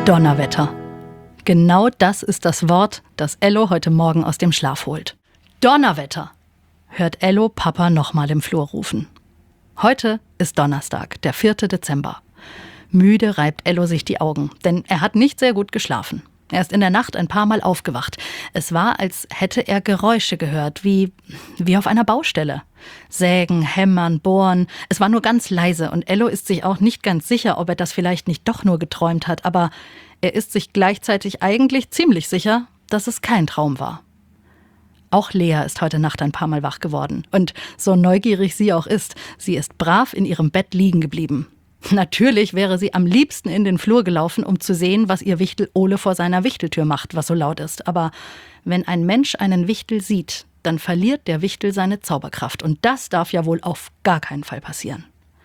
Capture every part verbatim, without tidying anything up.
Donnerwetter. Genau das ist das Wort, das Ello heute Morgen aus dem Schlaf holt. Donnerwetter, hört Ello Papa nochmal im Flur rufen. Heute ist Donnerstag, der vierte Dezember. Müde reibt Ello sich die Augen, denn er hat nicht sehr gut geschlafen. Er ist in der Nacht ein paar Mal aufgewacht. Es war, als hätte er Geräusche gehört, wie, wie auf einer Baustelle. Sägen, hämmern, bohren. Es war nur ganz leise und Ello ist sich auch nicht ganz sicher, ob er das vielleicht nicht doch nur geträumt hat. Aber er ist sich gleichzeitig eigentlich ziemlich sicher, dass es kein Traum war. Auch Lea ist heute Nacht ein paar Mal wach geworden. Und so neugierig sie auch ist, sie ist brav in ihrem Bett liegen geblieben. Natürlich wäre sie am liebsten in den Flur gelaufen, um zu sehen, was ihr Wichtel Ole vor seiner Wichteltür macht, was so laut ist. Aber wenn ein Mensch einen Wichtel sieht, dann verliert der Wichtel seine Zauberkraft. Und das darf ja wohl auf gar keinen Fall passieren.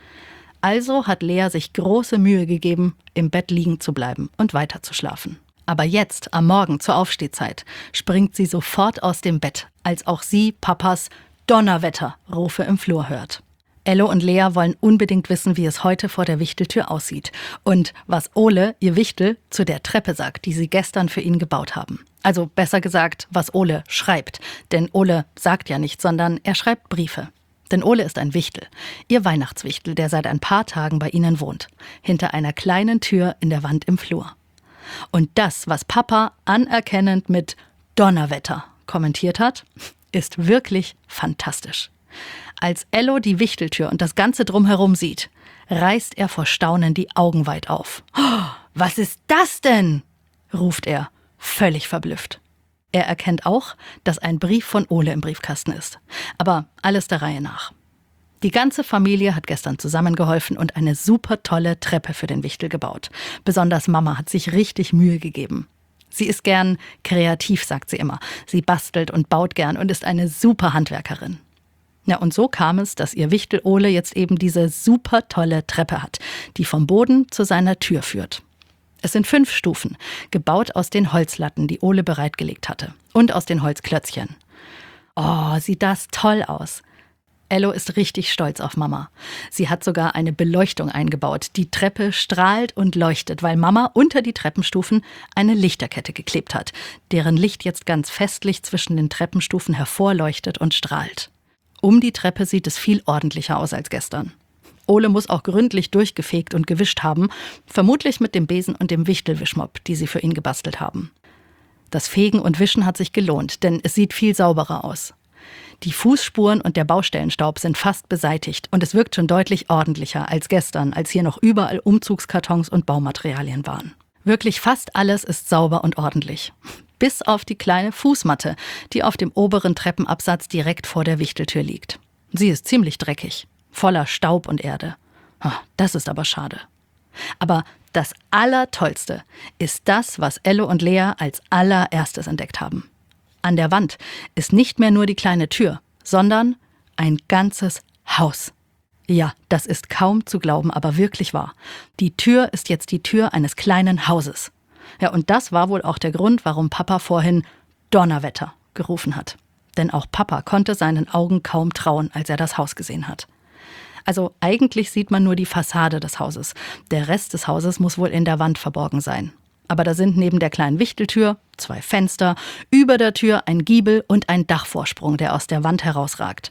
Also hat Lea sich große Mühe gegeben, im Bett liegen zu bleiben und weiter zu schlafen. Aber jetzt, am Morgen zur Aufstehzeit, springt sie sofort aus dem Bett, als auch sie Papas Donnerwetter-Rufe im Flur hört. Ello und Lea wollen unbedingt wissen, wie es heute vor der Wichteltür aussieht. Und was Ole, ihr Wichtel, zu der Treppe sagt, die sie gestern für ihn gebaut haben. Also besser gesagt, was Ole schreibt. Denn Ole sagt ja nichts, sondern er schreibt Briefe. Denn Ole ist ein Wichtel, ihr Weihnachtswichtel, der seit ein paar Tagen bei ihnen wohnt. Hinter einer kleinen Tür in der Wand im Flur. Und das, was Papa anerkennend mit Donnerwetter kommentiert hat, ist wirklich fantastisch. Als Ello die Wichteltür und das Ganze drumherum sieht, reißt er vor Staunen die Augen weit auf. Oh, was ist das denn? Ruft er, völlig verblüfft. Er erkennt auch, dass ein Brief von Ole im Briefkasten ist. Aber alles der Reihe nach. Die ganze Familie hat gestern zusammengeholfen und eine super tolle Treppe für den Wichtel gebaut. Besonders Mama hat sich richtig Mühe gegeben. Sie ist gern kreativ, sagt sie immer. Sie bastelt und baut gern und ist eine super Handwerkerin. Ja, und so kam es, dass ihr Wichtel Ole jetzt eben diese super tolle Treppe hat, die vom Boden zu seiner Tür führt. Es sind fünf Stufen, gebaut aus den Holzlatten, die Ole bereitgelegt hatte. Und aus den Holzklötzchen. Oh, sieht das toll aus. Ello ist richtig stolz auf Mama. Sie hat sogar eine Beleuchtung eingebaut. Die Treppe strahlt und leuchtet, weil Mama unter die Treppenstufen eine Lichterkette geklebt hat, deren Licht jetzt ganz festlich zwischen den Treppenstufen hervorleuchtet und strahlt. Um die Treppe sieht es viel ordentlicher aus als gestern. Ole muss auch gründlich durchgefegt und gewischt haben, vermutlich mit dem Besen und dem Wichtelwischmopp, die sie für ihn gebastelt haben. Das Fegen und Wischen hat sich gelohnt, denn es sieht viel sauberer aus. Die Fußspuren und der Baustellenstaub sind fast beseitigt und es wirkt schon deutlich ordentlicher als gestern, als hier noch überall Umzugskartons und Baumaterialien waren. Wirklich fast alles ist sauber und ordentlich. Bis auf die kleine Fußmatte, die auf dem oberen Treppenabsatz direkt vor der Wichteltür liegt. Sie ist ziemlich dreckig, voller Staub und Erde. Das ist aber schade. Aber das Allertollste ist das, was Ello und Lea als allererstes entdeckt haben. An der Wand ist nicht mehr nur die kleine Tür, sondern ein ganzes Haus. Ja, das ist kaum zu glauben, aber wirklich wahr. Die Tür ist jetzt die Tür eines kleinen Hauses. Ja, und das war wohl auch der Grund, warum Papa vorhin Donnerwetter gerufen hat. Denn auch Papa konnte seinen Augen kaum trauen, als er das Haus gesehen hat. Also eigentlich sieht man nur die Fassade des Hauses. Der Rest des Hauses muss wohl in der Wand verborgen sein. Aber da sind neben der kleinen Wichteltür zwei Fenster, über der Tür ein Giebel und ein Dachvorsprung, der aus der Wand herausragt.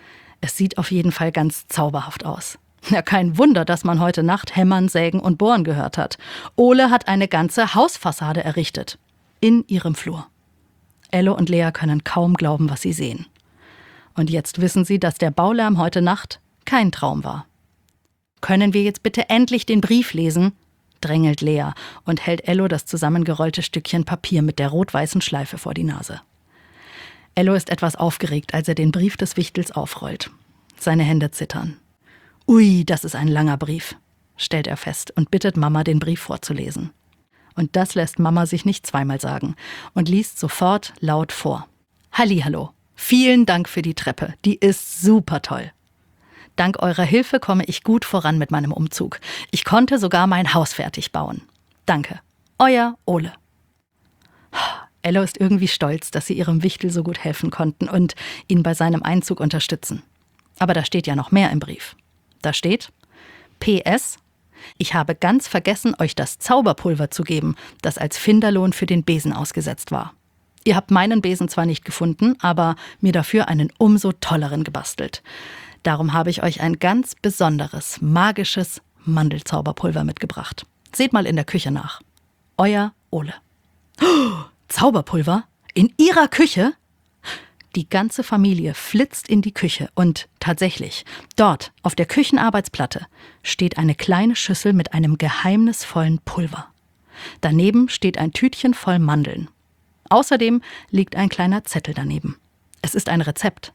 Es sieht auf jeden Fall ganz zauberhaft aus. Ja, kein Wunder, dass man heute Nacht hämmern, sägen und bohren gehört hat. Ole hat eine ganze Hausfassade errichtet. In ihrem Flur. Ello und Lea können kaum glauben, was sie sehen. Und jetzt wissen sie, dass der Baulärm heute Nacht kein Traum war. »Können wir jetzt bitte endlich den Brief lesen?« drängelt Lea und hält Ello das zusammengerollte Stückchen Papier mit der rot-weißen Schleife vor die Nase. Ello ist etwas aufgeregt, als er den Brief des Wichtels aufrollt. Seine Hände zittern. »Ui, das ist ein langer Brief«, stellt er fest und bittet Mama, den Brief vorzulesen. Und das lässt Mama sich nicht zweimal sagen und liest sofort laut vor. »Hallihallo, vielen Dank für die Treppe, die ist super toll. Dank eurer Hilfe komme ich gut voran mit meinem Umzug. Ich konnte sogar mein Haus fertig bauen. Danke, euer Ole.« Ello ist irgendwie stolz, dass sie ihrem Wichtel so gut helfen konnten und ihn bei seinem Einzug unterstützen. Aber da steht ja noch mehr im Brief. Da steht: P S. Ich habe ganz vergessen, euch das Zauberpulver zu geben, das als Finderlohn für den Besen ausgesetzt war. Ihr habt meinen Besen zwar nicht gefunden, aber mir dafür einen umso tolleren gebastelt. Darum habe ich euch ein ganz besonderes, magisches Mandelzauberpulver mitgebracht. Seht mal in der Küche nach. Euer Ole. Oh, Zauberpulver? In ihrer Küche? Die ganze Familie flitzt in die Küche und tatsächlich, dort auf der Küchenarbeitsplatte steht eine kleine Schüssel mit einem geheimnisvollen Pulver. Daneben steht ein Tütchen voll Mandeln. Außerdem liegt ein kleiner Zettel daneben. Es ist ein Rezept.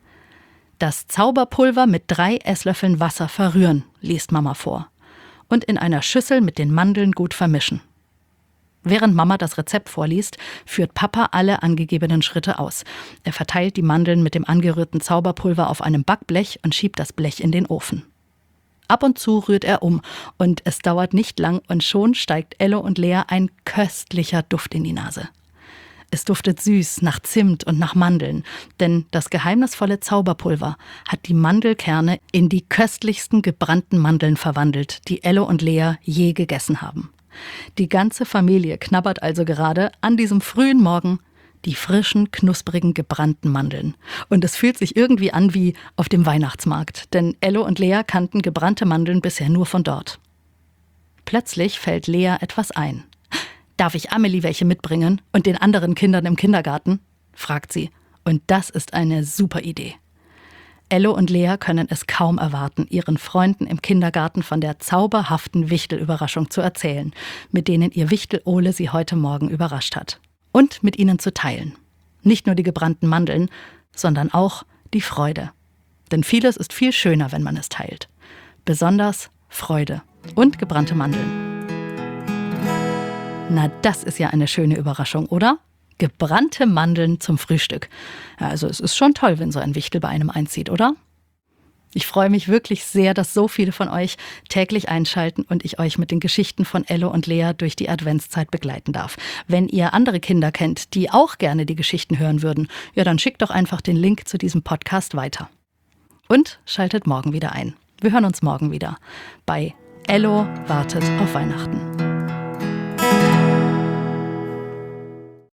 Das Zauberpulver mit drei Esslöffeln Wasser verrühren, liest Mama vor. Und in einer Schüssel mit den Mandeln gut vermischen. Während Mama das Rezept vorliest, führt Papa alle angegebenen Schritte aus. Er verteilt die Mandeln mit dem angerührten Zauberpulver auf einem Backblech und schiebt das Blech in den Ofen. Ab und zu rührt er um und es dauert nicht lang und schon steigt Ello und Lea ein köstlicher Duft in die Nase. Es duftet süß nach Zimt und nach Mandeln, denn das geheimnisvolle Zauberpulver hat die Mandelkerne in die köstlichsten gebrannten Mandeln verwandelt, die Ello und Lea je gegessen haben. Die ganze Familie knabbert also gerade an diesem frühen Morgen die frischen, knusprigen, gebrannten Mandeln. Und es fühlt sich irgendwie an wie auf dem Weihnachtsmarkt, denn Ello und Lea kannten gebrannte Mandeln bisher nur von dort. Plötzlich fällt Lea etwas ein. »Darf ich Amelie welche mitbringen und den anderen Kindern im Kindergarten?« fragt sie. Und das ist eine super Idee. Ello und Lea können es kaum erwarten, ihren Freunden im Kindergarten von der zauberhaften Wichtelüberraschung zu erzählen, mit denen ihr Wichtel-Ole sie heute Morgen überrascht hat. Und mit ihnen zu teilen. Nicht nur die gebrannten Mandeln, sondern auch die Freude. Denn vieles ist viel schöner, wenn man es teilt. Besonders Freude und gebrannte Mandeln. Na, das ist ja eine schöne Überraschung, oder? Gebrannte Mandeln zum Frühstück. Ja, also es ist schon toll, wenn so ein Wichtel bei einem einzieht, oder? Ich freue mich wirklich sehr, dass so viele von euch täglich einschalten und ich euch mit den Geschichten von Ello und Lea durch die Adventszeit begleiten darf. Wenn ihr andere Kinder kennt, die auch gerne die Geschichten hören würden, ja, dann schickt doch einfach den Link zu diesem Podcast weiter. Und schaltet morgen wieder ein. Wir hören uns morgen wieder bei Ello wartet auf Weihnachten.